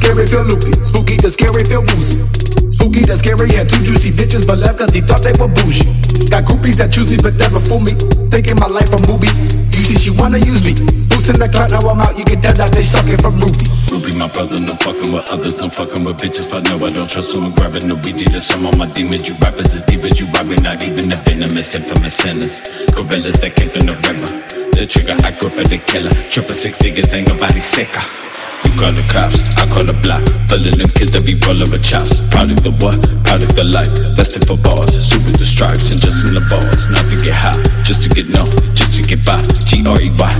scary, feel loopy. Spooky, the scary, feel woozy. Spooky, the scary, had two juicy bitches, but left cause he thought they were bougie. Got groupies that choose me, but never fool me. Thinking my life a movie. You see, she wanna use me. Loose in the clock, now I'm out, you can tell that they sucking from Ruby. Ruby, my brother, no fucking with others, no fucking with bitches. But no, I don't trust them, I'm grabbing no BD. There's some on my demons, you rappers is divas, you robbing, not even the venomous, infamous sinners. Gorillas that came from the river. The trigger, I grip at the killer. Triple six figures, ain't nobody sicker. You call the cops, I call the block. Full of them kids that be rolling with chops. Product of what? Product of life. Vested for bars, suit with the stripes and just in the balls. Not to get high, just to get known, just to get by. G-R-E-Y,